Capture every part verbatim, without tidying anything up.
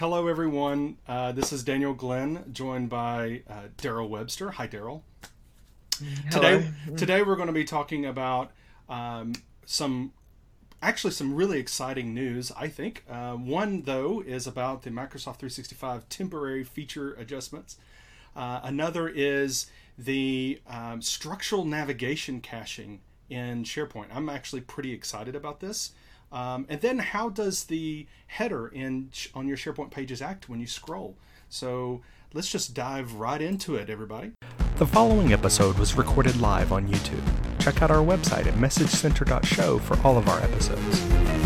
Hello, everyone. Uh, this is Daniel Glenn, joined by uh, Daryl Webster. Hi, Daryl. Hello. Today, today we're going to be talking about um, some, actually some really exciting news, I think. Uh, one, though, is about the Microsoft three sixty-five temporary feature adjustments. Uh, another is the um, structural navigation caching in SharePoint. I'm actually pretty excited about this. Um, and then how does the header in on your SharePoint pages act when you scroll? So let's just dive right into it, everybody. The following episode was recorded live on YouTube. Check out our website at message center dot show for all of our episodes.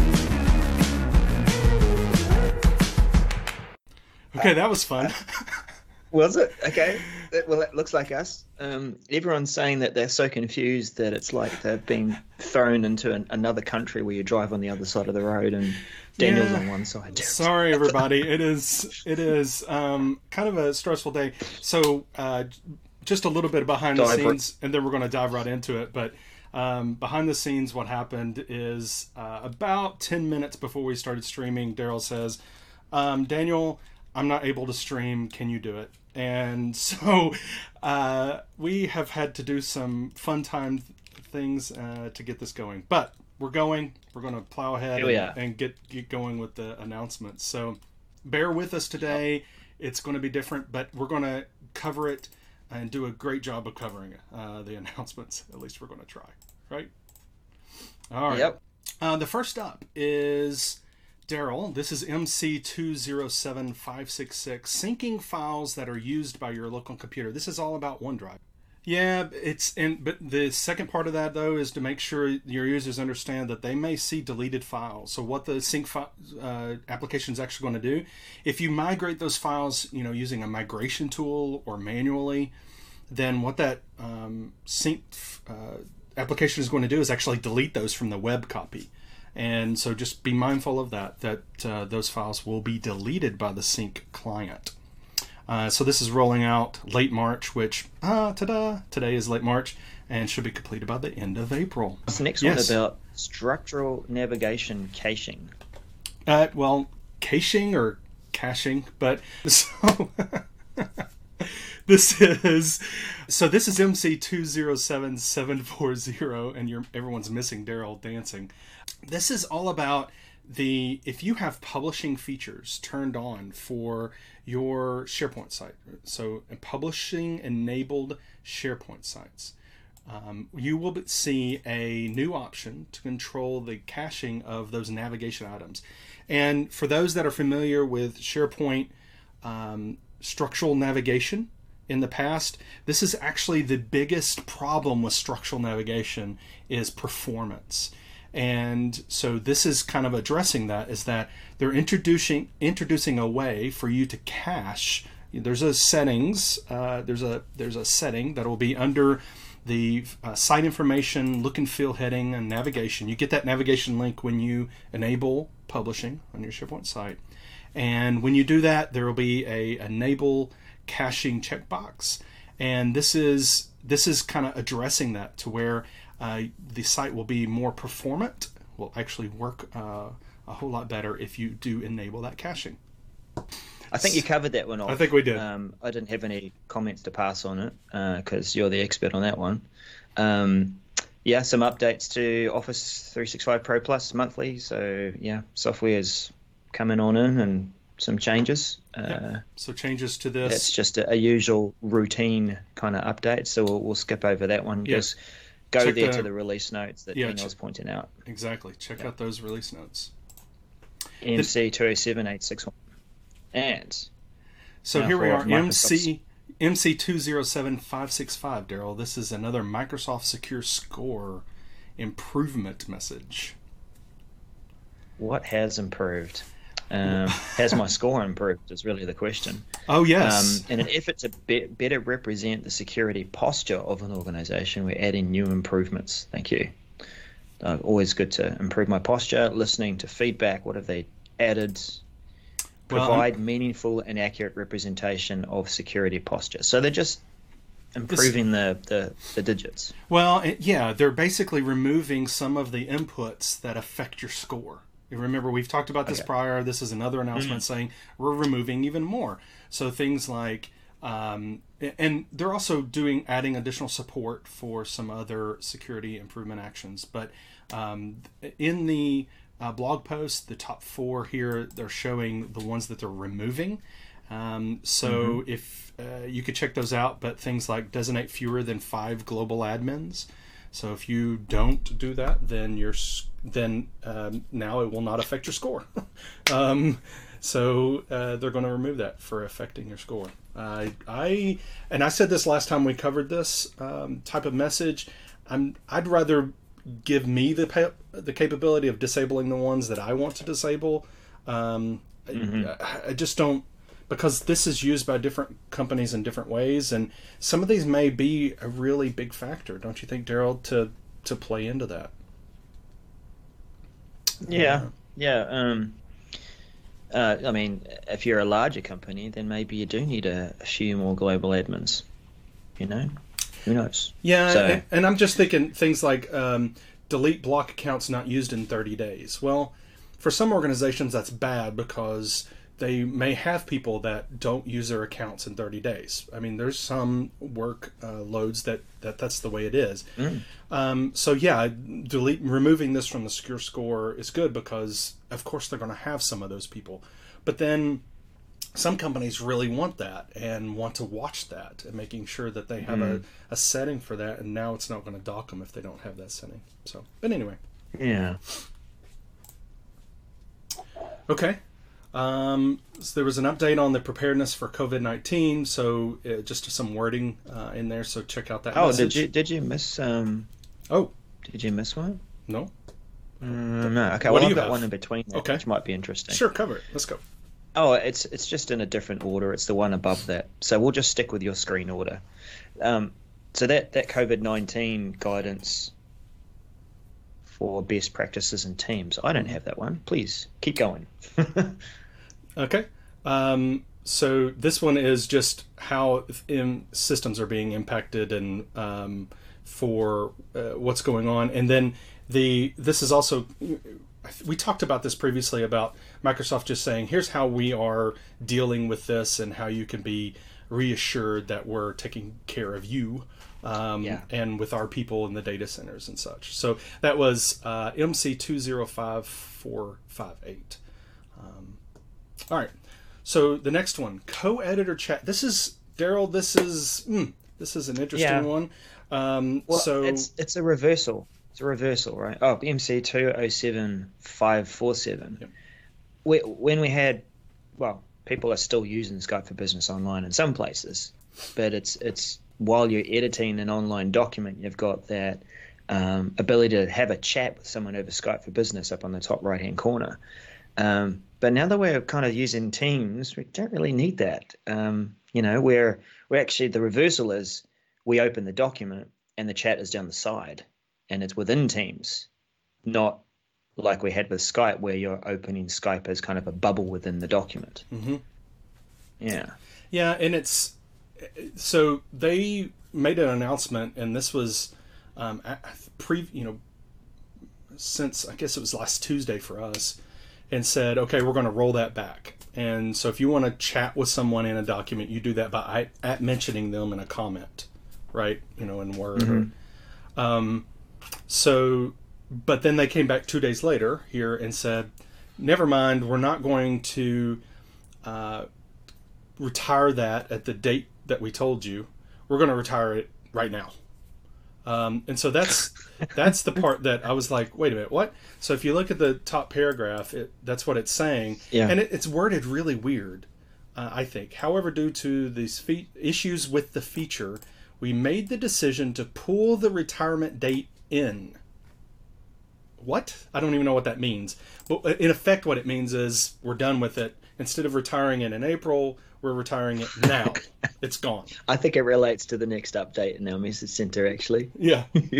Okay, that was fun. Was it? Okay. Well, it looks like us. Um, everyone's saying that they're so confused that it's like they've been thrown into an, another country where you drive on the other side of the road and Daniel's Yeah. on one side. Sorry, everybody. It is it is um, kind of a stressful day. So uh, just a little bit behind the Dive right- scenes, and then we're going to dive right into it. But um, behind the scenes, what happened is uh, about ten minutes before we started streaming, Daryl says, um, Daniel, I'm not able to stream. Can you do it? And so uh, we have had to do some fun time th- things uh, to get this going. But we're going. We're going to plow ahead Here we and, are. and get, get going with the announcements. So bear with us today. It's going to be different, but we're going to cover it and do a great job of covering uh, the announcements. At least we're going to try. Right? All right. Yep. Uh, the first up is... Daryl, this is M C two zero seven five six six, syncing files that are used by your local computer. This is all about OneDrive. Yeah, it's and but the second part of that though is to make sure your users understand that they may see deleted files. So what the sync fi- uh, application is actually going to do, if you migrate those files, you know, using a migration tool or manually, then what that um, sync uh, application is going to do is actually delete those from the web copy. And so just be mindful of that, that uh, those files will be deleted by the sync client. Uh, so this is rolling out late March, which, ah, ta-da, today is late March, and should be completed by the end of April. This next Yes. one about structural navigation caching. Uh, well, caching or caching, but so... This is so. This is M C two zero seven seven four zero, and you're everyone's missing Daryl dancing. This is all about the if you have publishing features turned on for your SharePoint site. So publishing enabled SharePoint sites, um, you will see a new option to control the caching of those navigation items. And for those that are familiar with SharePoint um, structural navigation. In the past, this is actually the biggest problem with structural navigation is performance. And so this is kind of addressing that, is that they're introducing introducing a way for you to cache. There's a settings, uh, there's a there's a setting that will be under the uh, site information, look and feel heading, and navigation. You get that navigation link when you enable publishing on your SharePoint site. And when you do that, there will be a enable caching checkbox, and this is this is kind of addressing that to where uh, the site will be more performant, will actually work uh, a whole lot better if you do enable that caching. I think you covered that one off. I think we did. Um, I didn't have any comments to pass on it because uh, you're the expert on that one. Um, yeah, some updates to Office three sixty-five Pro Plus monthly. So yeah, software is coming on in and some changes. Yep. Uh, So changes to this. It's just a, a usual routine kind of update, so we'll, we'll skip over that one. Yeah. Just go Check there the- to the release notes that Yeah, Daniel's ch- pointing out. Exactly. Check out those release notes. M C two oh seven eight six one. And So Now here we for are, Microsoft's- M C M C two zero seven five six five, Daryl. This is another Microsoft Secure Score improvement message. what has improved? Um, has my score improved is really the question. Oh, yes. Um, in an effort to be- better represent the security posture of an organization, we're adding new improvements. Thank you. Uh, always good to improve my posture, listening to feedback. What have they added? Well, Provide meaningful and accurate representation of security posture. So they're just improving the, the, the digits. Well, it- yeah, they're basically removing some of the inputs that affect your score. Remember, we've talked about this Okay. prior. This is another announcement Mm. saying we're removing even more. So things like, um, and they're also doing adding additional support for some other security improvement actions. But um, in the uh, blog post, the top four here, they're showing the ones that they're removing. Um, so Mm-hmm. if uh, you could check those out, but things like designate fewer than five global admins. So if you don't do that, then you're s- then um, now it will not affect your score. um, so uh, they're going to remove that for affecting your score. I I and I said this last time we covered this um, type of message. I'm I'd rather give me the pa- the capability of disabling the ones that I want to disable. Um, Mm-hmm. I, I just don't. Because this is used by different companies in different ways, and some of these may be a really big factor, don't you think, Daryl, to to play into that? Yeah, yeah. Um, uh, I mean, if you're a larger company, then maybe you do need a, a few more global admins. You know, who knows? Yeah, So- and, and I'm just thinking things like um, delete block accounts not used in thirty days. Well, for some organizations, that's bad because they may have people that don't use their accounts in thirty days. I mean, there's some work uh, loads that, that that's the way it is. Mm. Um, so yeah, delete removing this from the secure score is good because of course they're going to have some of those people. But then some companies really want that and want to watch that and making sure that they have Mm. a, a setting for that. And now it's not going to dock them if they don't have that setting. So, but anyway, Yeah. okay. Um, so there was an update on the preparedness for COVID nineteen. So uh, just some wording uh, in there. So check out that Oh, message. did you did you miss um? Oh, Did you miss one? no. Mm, no. Okay. What well, do I've you got have? one in between, that, Okay. which might be interesting. Sure, cover it. Let's go. Oh, it's it's just in a different order. It's the one above that. So we'll just stick with your screen order. Um, so that that COVID nineteen guidance for best practices in Teams. I don't have that one. Please keep going. Okay. Um, so this one is just how in systems are being impacted and um, for uh, what's going on. And then the this is also, we talked about this previously about Microsoft just saying, here's how we are dealing with this and how you can be reassured that we're taking care of you. Um, Yeah. and with our people in the data centers and such. So that was uh, M C two zero five four five eight. Um, all right. So the next one, co-editor chat. This is Daryl. This is mm, this is an interesting Yeah. one. Um, Well, so it's it's a reversal. It's a reversal, right? Oh, M C two oh seven five four seven. Yep. We, when we had, well, people are still using Skype for Business Online in some places, but it's it's while you're editing an online document, you've got that um, ability to have a chat with someone over Skype for Business up on the top right hand corner. Um, but now that we're kind of using Teams, we don't really need that. Um, you know, we're we're actually the reversal is we open the document and the chat is down the side, and it's within Teams, not like we had with Skype, where you're opening Skype as kind of a bubble within the document. Mhm. Yeah. Yeah, and it's so they made an announcement, and this was um, a- pre, you know, since I guess it was last Tuesday for us, and said, okay, we're going to roll that back. And so if you want to chat with someone in a document, you do that by at mentioning them in a comment, right? You know, in Word. Mhm. Or, um, so, but then they came back two days later here and said, never mind, we're not going to uh, retire that at the date that we told you. We're going to retire it right now. Um, and so that's that's the part that I was like, wait a minute, what? So if you look at the top paragraph, it, that's what it's saying. Yeah. And it, it's worded really weird, uh, I think. However, due to these fe- issues with the feature, we made the decision to pull the retirement date in. What? I don't even know what that means. But in effect, what it means is we're done with it. Instead of retiring it in April, we're retiring it now. It's gone. I think it relates to the next update in our message center, actually. Yeah.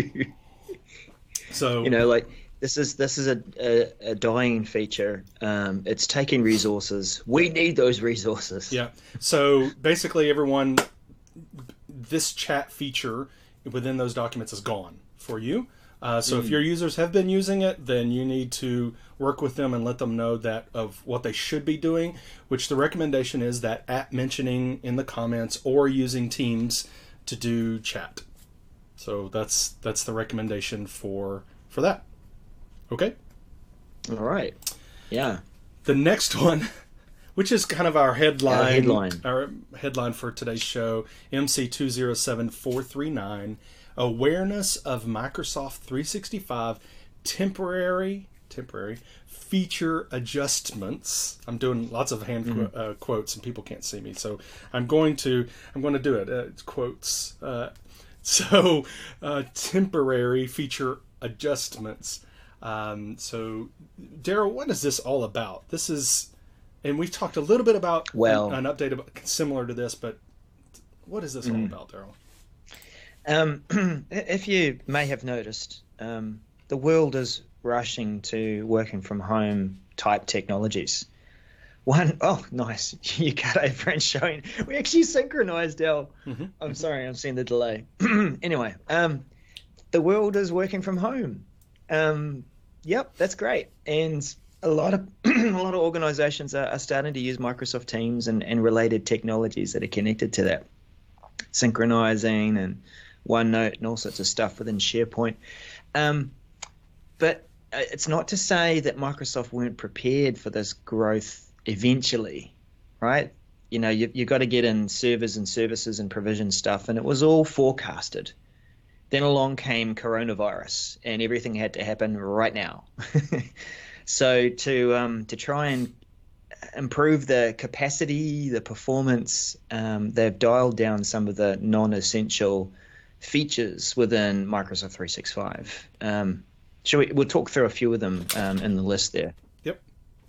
So You know, like this is this is a, a, a dying feature. Um, it's taking resources. We need those resources. yeah. So basically, everyone, this chat feature within those documents is gone for you. Uh, so mm. if your users have been using it, then you need to work with them and let them know that of what they should be doing, which the recommendation is that at mentioning in the comments or using Teams to do chat. So that's that's the recommendation for for that. Okay? All right. Yeah. The next one, which is kind of our headline, our headline, our headline for today's show, M C two zero seven four three nine, Awareness of Microsoft three sixty-five Temporary temporary feature adjustments. I'm doing lots of hand mm-hmm. qu- uh, quotes, and people can't see me, so I'm going to I'm going to do it. Uh, it's quotes. Uh, so uh, temporary feature adjustments. Um, so, Daryl, what is this all about? This is, and we've talked a little bit about well, an, an update about, similar to this, but what is this mm-hmm. all about, Daryl? Um, if you may have noticed, um, the world is rushing to working from home type technologies. One, oh, nice. You got a friend showing. We actually synchronized our. Mm-hmm. I'm sorry, I'm seeing the delay. Anyway, um, the world is working from home. Um, yep, that's great. And a lot of a lot of organizations are, are starting to use Microsoft Teams and, and related technologies that are connected to that, synchronizing and OneNote and all sorts of stuff within SharePoint. Um, but it's not to say that Microsoft weren't prepared for this growth eventually, right? You know, you, you've got to get in servers and services and provision stuff, and it was all forecasted. Then along came coronavirus, and everything had to happen right now. So to um, to try and improve the capacity, the performance, um, they've dialed down some of the non-essential features within Microsoft three sixty-five. Um, shall we? We'll talk through a few of them um, in the list there. Yep.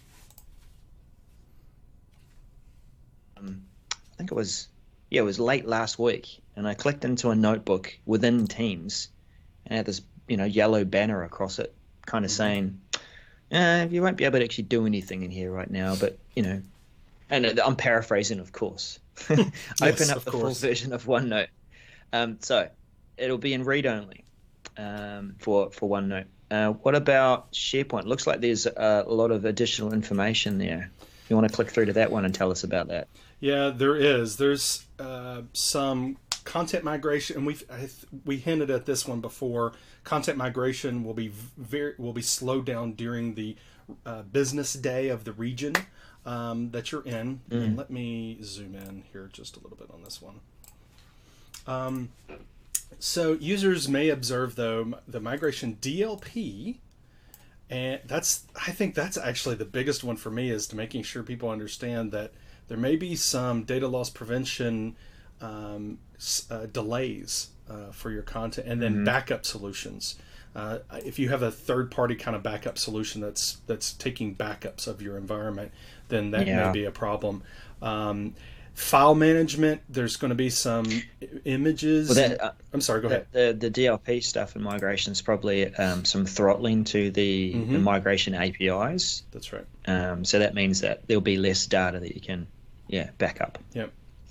Um, I think it was, yeah, it was late last week, and I clicked into a notebook within Teams, and it had this, you know, yellow banner across it, kind of mm-hmm. saying, uh, "You won't be able to actually do anything in here right now," but you know, and I'm paraphrasing, of course. Open yes, up the course. full version of OneNote. Um, so it'll be in read only um, for for OneNote. Uh, what about SharePoint? Looks like there's a lot of additional information there. You want to click through to that one and tell us about that? Yeah, there is. There's uh, some content migration, and we've I th- we hinted at this one before. Content migration will be very will be slowed down during the uh, business day of the region um, that you're in. Mm. And let me zoom in here just a little bit on this one. Um, so users may observe, though, the migration D L P, and that's I think that's actually the biggest one for me, is to making sure people understand that there may be some data loss prevention um, uh, delays uh, for your content, and then mm-hmm. backup solutions. Uh, if you have a third-party kind of backup solution that's that's taking backups of your environment, then that yeah. may be a problem. Um, File management, there's going to be some images. Well, that, uh, I'm sorry, go the, ahead. The, the D L P stuff in migration is probably um, some throttling to the, mm-hmm. the migration A P Is. That's right. Um, so that means that there'll be less data that you can, yeah, back up. Yep.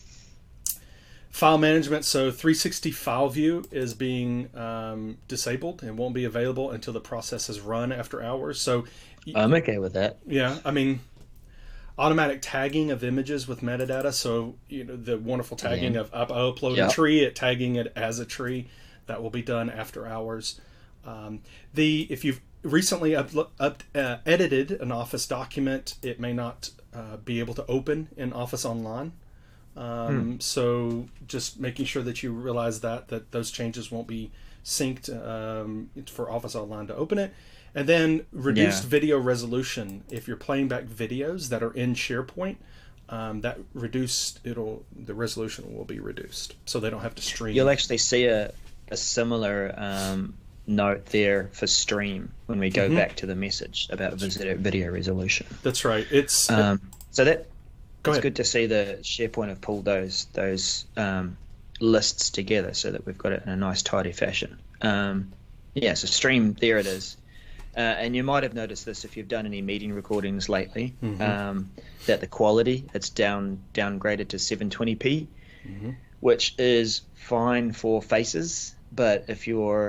File management, so three sixty File View is being um, disabled and won't be available until the process is run after hours. So I'm okay with that. Yeah, I mean, automatic tagging of images with metadata. So, you know, the wonderful tagging yeah. of up, I upload yep. a tree, it tagging it as a tree, that will be done after hours. Um, the if you've recently up, up uh, edited an Office document, it may not uh, be able to open in Office Online. Um, hmm. So just making sure that you realize that that those changes won't be synced um, for Office Online to open it. And then reduced yeah. video resolution. If you're playing back videos that are in SharePoint, um, that reduced it'll the resolution will be reduced, so they don't have to stream. You'll actually see a a similar um, note there for stream when we go mm-hmm. back to the message about video, video resolution. That's right. It's um, so that go it's ahead. good to see the SharePoint have pulled those those um, lists together so that we've got it in a nice tidy fashion. Um, yeah, so stream there it is. Uh, and you might have noticed this if you've done any meeting recordings lately, mm-hmm. um, that the quality, it's down downgraded to seven twenty p, mm-hmm. which is fine for faces. But if you're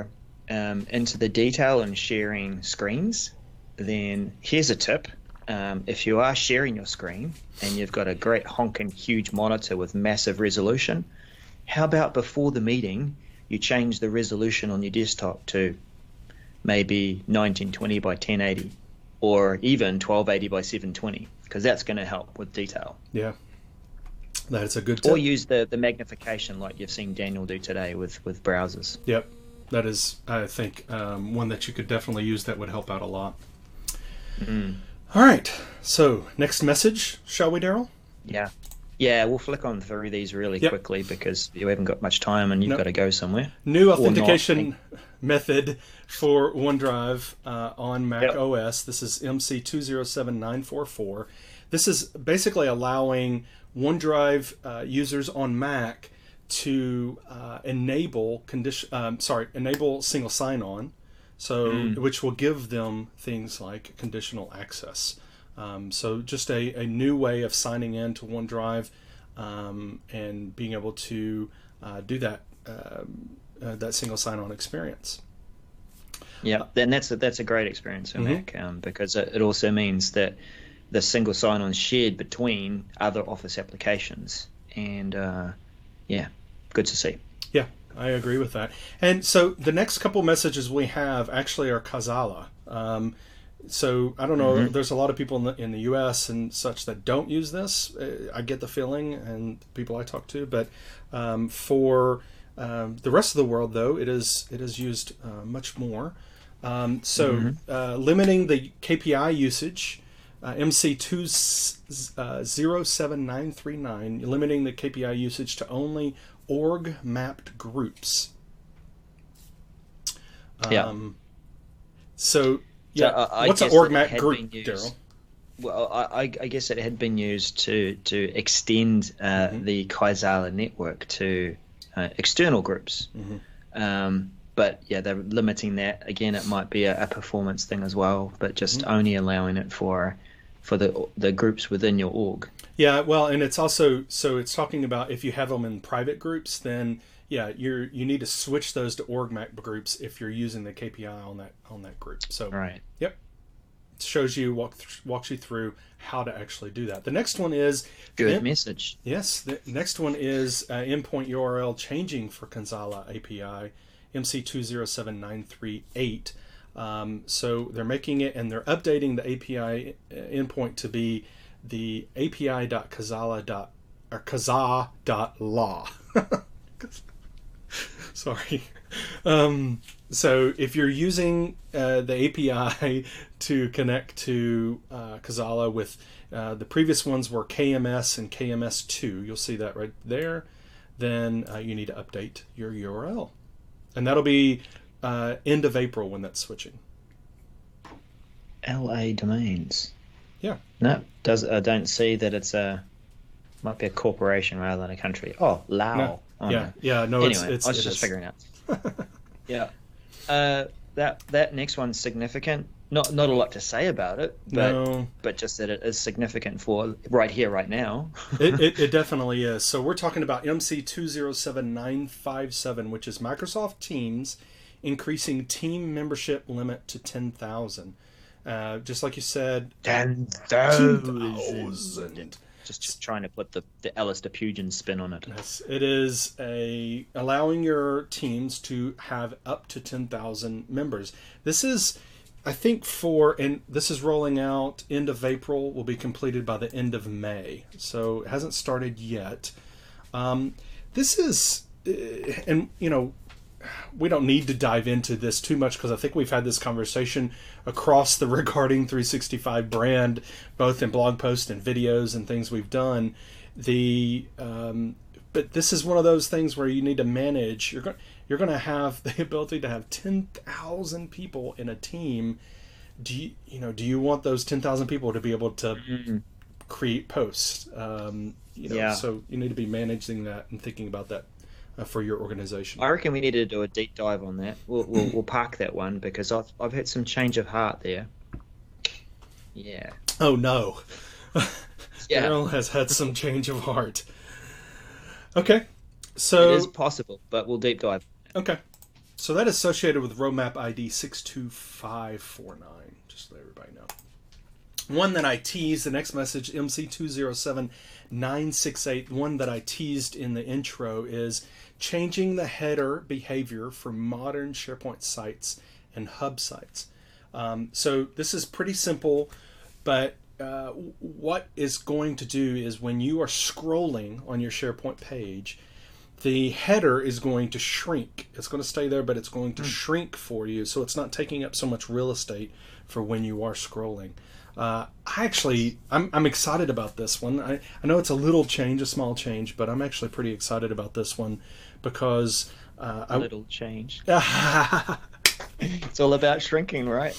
um, into the detail and sharing screens, then here's a tip. Um, if you are sharing your screen and you've got a great honking huge monitor with massive resolution, how about before the meeting you change the resolution on your desktop to maybe nineteen twenty by ten eighty or even twelve eighty by seven twenty, because that's going to help with detail. Yeah, that's a good tip. Or use the, the magnification like you've seen Daniel do today with, with browsers. Yep, that is, I think, um, one that you could definitely use that would help out a lot. Mm. All right, so next message, shall we, Daryl? Yeah. Yeah, we'll flick on through these really Yep. quickly because you haven't got much time and you've Nope. got to go somewhere. New Or not. authentication method for OneDrive uh, on Mac Yep. O S. This is M C two zero seven nine four four. This is basically allowing OneDrive uh, users on Mac to uh, enable condition. Um, sorry, enable single sign-on, so Mm. which will give them things like conditional access. Um, so just a, a new way of signing in to OneDrive um, and being able to uh, do that um, uh, that single sign-on experience. Yeah, then that's a, that's a great experience for Mhm. Mac um, because it, it also means that the single sign-on is shared between other Office applications, and uh, yeah, good to see. Yeah, I agree with that. And so the next couple messages we have actually are Kazala. Um, so I don't know, Mhm. there's a lot of people in the, in the U S and such that don't use this. Uh, I get the feeling, and people I talk to, but um, for um, the rest of the world, though, it is it is used uh, much more. Um, so Mhm. uh, limiting the K P I usage, uh, M C two zero seven nine three nine, limiting the K P I usage to only org mapped groups. Yeah. Um, so yeah, So, uh, I what's an guess org that it mapped had group, been used- Daryl? Well, I, I I guess it had been used to to extend uh, Mhm. the Kaizala network to uh, external groups. Mhm. Um, but yeah, they're limiting that. Again, it might be a, a performance thing as well, but just Mhm. only allowing it for for the the groups within your org. Yeah, well, and it's also so it's talking about if you have them in private groups, then yeah, you're you need to switch those to org map groups if you're using the K P I on that on that group. So Right. yep, it shows you walk th- walks you through how to actually do that. The next one is Good Yep. message. Yes, the next one is uh, endpoint U R L changing for Kazala A P I, M C two zero seven nine three eight. Um, so they're making it and they're updating the A P I endpoint to be the A P I.kazala. or kaza.law. Sorry. Um, so if you're using uh, the A P I to connect to uh, Kazala with uh, the previous ones were K M S and K M S two, you'll see that right there, then uh, you need to update your U R L. And that'll be uh, end of April when that's switching. L A domains. Yeah. No, does I don't see that it's a might be a corporation rather than a country. Oh, Lao. No. Oh, yeah, no. yeah, no, Anyway, it's, it's I was it just is. figuring out. Yeah. Uh, that that next one's significant. Not not a lot to say about it, but No. but just that it is significant for right here, right now. it, it, it definitely is. So we're talking about M C two zero seven nine five seven, which is Microsoft Teams increasing team membership limit to ten thousand. Uh, just like you said, Ten ten thousand. thousand. Just, just trying to put the the Alistair Pugin spin on it. Yes, it is a allowing your teams to have up to ten thousand members. This is, I think, for and this is rolling out end of April. Will be completed by the end of May. So it hasn't started yet. Um, this is, uh, and you know, we don't need to dive into this too much because I think we've had this conversation across the Regarding three sixty-five brand, both in blog posts and videos and things we've done. The um, but this is one of those things where you need to manage. You're going you're going to have the ability to have ten thousand people in a team. Do you you know do you want those ten thousand people to be able to Mm-hmm. create posts? Um, you know, Yeah. so you need to be managing that and thinking about that uh, for your organization. I reckon we need to do a deep dive on that. We'll we'll, we'll park that one because I've I've had some change of heart there. Yeah. Oh no. Yeah. Daryl has had some change of heart. Okay. So It is possible, but we'll deep dive. okay. So that is associated with roadmap I D six two five four nine, just to let everybody know. One that I teased, the next message, M C two zero seven nine six eight, one that I teased in the intro is changing the header behavior for modern SharePoint sites and hub sites. Um, so this is pretty simple, but uh, what is going to do is when you are scrolling on your SharePoint page, the header is going to shrink. It's going to stay there, but it's going to mm. shrink for you, so it's not taking up so much real estate for when you are scrolling. Uh, I actually, I'm, I'm excited about this one. I, I know it's a little change, a small change, but I'm actually pretty excited about this one because... Uh, a little I, change. It's all about shrinking, right?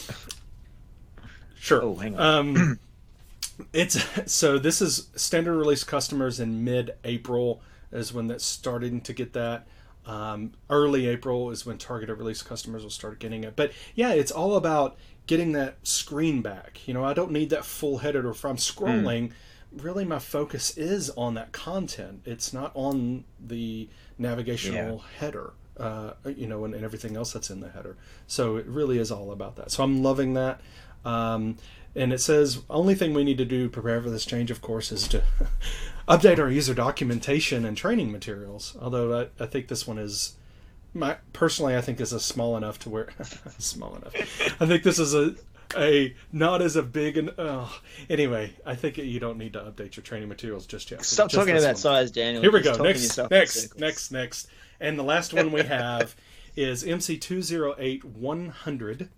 Sure. Oh, hang on. Um, it's so this is standard release customers in mid-April is when that's starting to get that. Um, early April is when targeted release customers will start getting it. But yeah, it's all about getting that screen back. You know, I don't need that full header. Or if I'm scrolling, mm. really my focus is on that content. It's not on the navigational yeah. header, uh, you know, and, and everything else that's in the header. So it really is all about that. So I'm loving that. Um, and it says only thing we need to do to prepare for this change, of course, is to update our user documentation and training materials. Although I, I think this one is, my personally, I think is a small enough to where small enough. I think this is a a not as a big and oh, anyway. I think you don't need to update your training materials just yet. Stop just talking about one. size, Daniel. Here we go. Next, next, next, next, and the last one we have is M C two zero eight one hundred.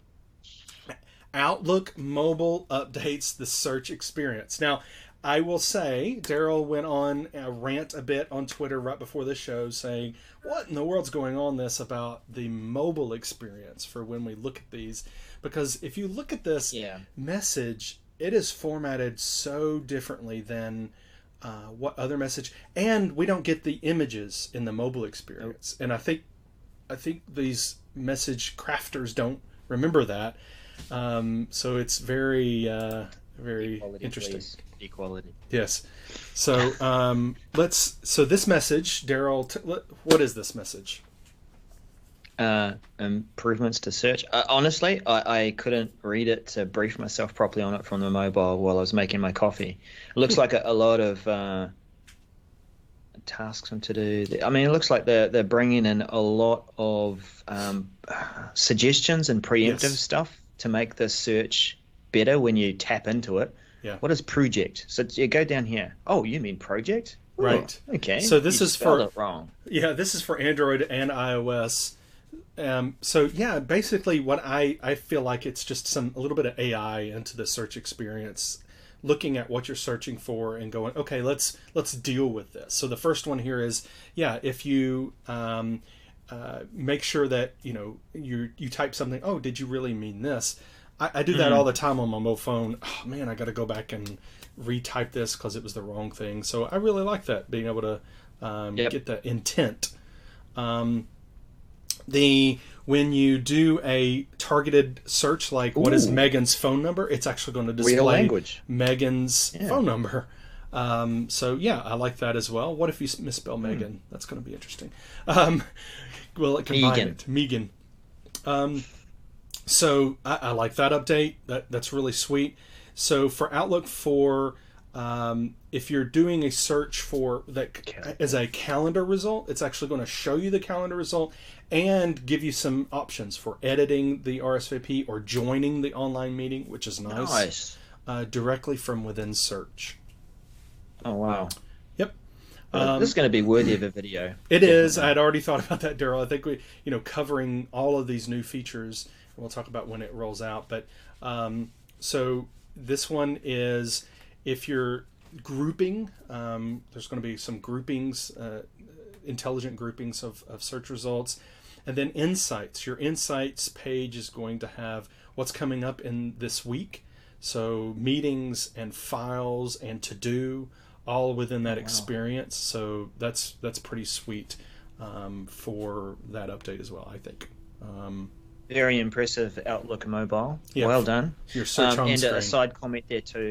Outlook Mobile updates the search experience. Now, I will say, Daryl went on a rant a bit on Twitter right before the show saying, what in the world's going on this about the mobile experience for when we look at these? Because if you look at this yeah. message, it is formatted so differently than uh, what other message, and we don't get the images in the mobile experience. Nope. And I think, I think these message crafters don't remember that. Um, so it's very, uh, very Equality, interesting. Please. Equality. Yes. So um, let's. So this message, Daryl. T- what is this message? Uh, improvements to search. Uh, honestly, I, I couldn't read it to brief myself properly on it from the mobile while I was making my coffee. It looks like a, a lot of uh, tasks and to do. I mean, it looks like they're they're bringing in a lot of um, suggestions and preemptive yes. stuff to make the search better when you tap into it. Yeah. What is project? So you go down here. Oh, you mean project? Ooh, right. Okay. So this you is for it wrong. Yeah, this is for Android and iOS. Um, so yeah, basically what I, I feel like it's just some a little bit of A I into the search experience, looking at what you're searching for and going, okay, let's let's deal with this. So the first one here is, yeah, if you um, uh, make sure that you know you you type something. Oh, did you really mean this? I, I do that mm-hmm. all the time on my mobile phone. Oh man, I got to go back and retype this because it was the wrong thing. So I really like that, being able to um, yep. get the intent. Um, the when you do a targeted search, like Ooh. What is Megan's phone number, it's actually going to display Real language. Megan's yeah. phone number. Um, so yeah, I like that as well. What if you misspell mm. Megan? That's going to be interesting. Um, well, it combine Megan. it. Megan. Um, so I, I like that update. That that's really sweet. So for Outlook, for um, if you're doing a search for that okay. as a calendar result, it's actually going to show you the calendar result and give you some options for editing the R S V P or joining the online meeting, which is nice. Nice. Uh, directly from within search. Oh wow. Yep. Well, um, this is going to be worthy of a video. It Definitely. is. I had already thought about that, Daryl. I think we, you know, covering all of these new features. We'll talk about when it rolls out. But um, so this one is if you're grouping, um, there's going to be some groupings, uh, intelligent groupings of, of search results. And then insights. Your insights page is going to have what's coming up in this week. So meetings and files and to-do, all within that wow. experience. So that's that's pretty sweet um, for that update as well, I think. Um, Very impressive Outlook mobile. Yeah, well done. Your search um, on and screen. a side comment there too.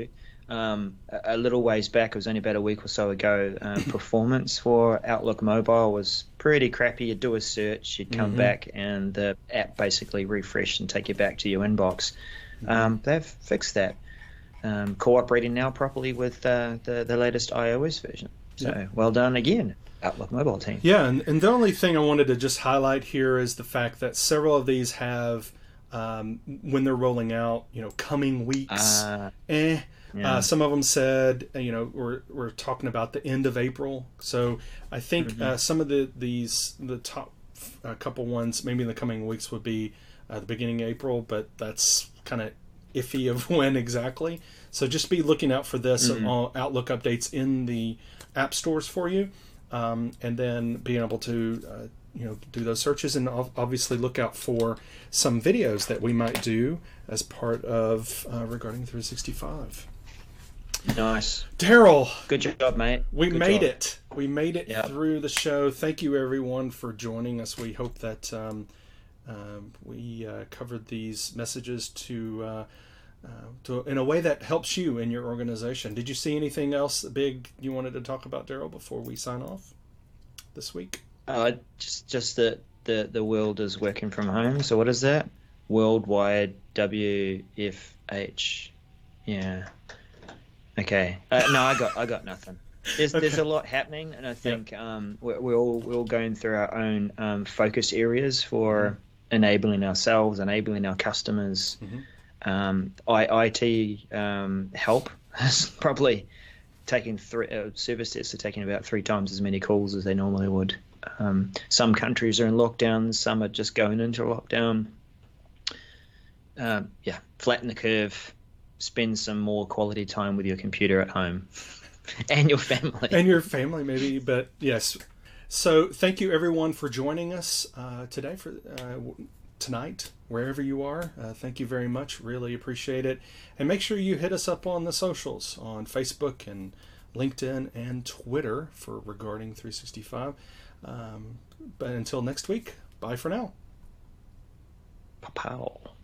um, a, a little ways back, it was only about a week or so ago, uh, performance for Outlook Mobile was pretty crappy. You'd do a search, you'd come mm-hmm. back, and the app basically refreshed and take you back to your inbox. Mm-hmm. Um, they've fixed that. Um, cooperating now properly with uh, the, the latest iOS version. So yep. well done again, Outlook Mobile team. Yeah, and, and the only thing I wanted to just highlight here is the fact that several of these have, um, when they're rolling out, you know, coming weeks, uh, eh. Yeah. Uh, some of them said, you know, we're we're talking about the end of April. So I think mm-hmm. uh, some of the these the top uh, couple ones maybe in the coming weeks would be uh, the beginning of April, but that's kind of iffy of when exactly. So just be looking out for this mm-hmm. uh, Outlook updates in the app stores for you, um, and then being able to uh, you know do those searches, and obviously look out for some videos that we might do as part of uh, regarding three sixty-five. Nice. Daryl, good job, mate. We good made job. it. We made it yep. through the show. Thank you, everyone, for joining us. We hope that um, uh, we uh, covered these messages to, uh, uh, to in a way that helps you in your organization. Did you see anything else big you wanted to talk about, Daryl, before we sign off this week? Uh, just just that the, the world is working from home. So what is that? Worldwide W F H. Yeah. Okay. Uh, no, I got I got nothing. There's okay. there's a lot happening, and I think yep. um, we're, we're all we're all going through our own um, focus areas for mm-hmm. enabling ourselves, enabling our customers. Mm-hmm. Um, I, IT um, help is probably taking three uh, service desks are taking about three times as many calls as they normally would. Um, some countries are in lockdowns, some are just going into lockdown. Um, yeah, flatten the curve. Spend some more quality time with your computer at home and your family. And your family, maybe, but yes. So thank you, everyone, for joining us uh, today, for uh, tonight, wherever you are. Uh, thank you very much. Really appreciate it. And make sure you hit us up on the socials, on Facebook and LinkedIn and Twitter for Regarding three sixty-five. Um, but until next week, bye for now. Pa-pow.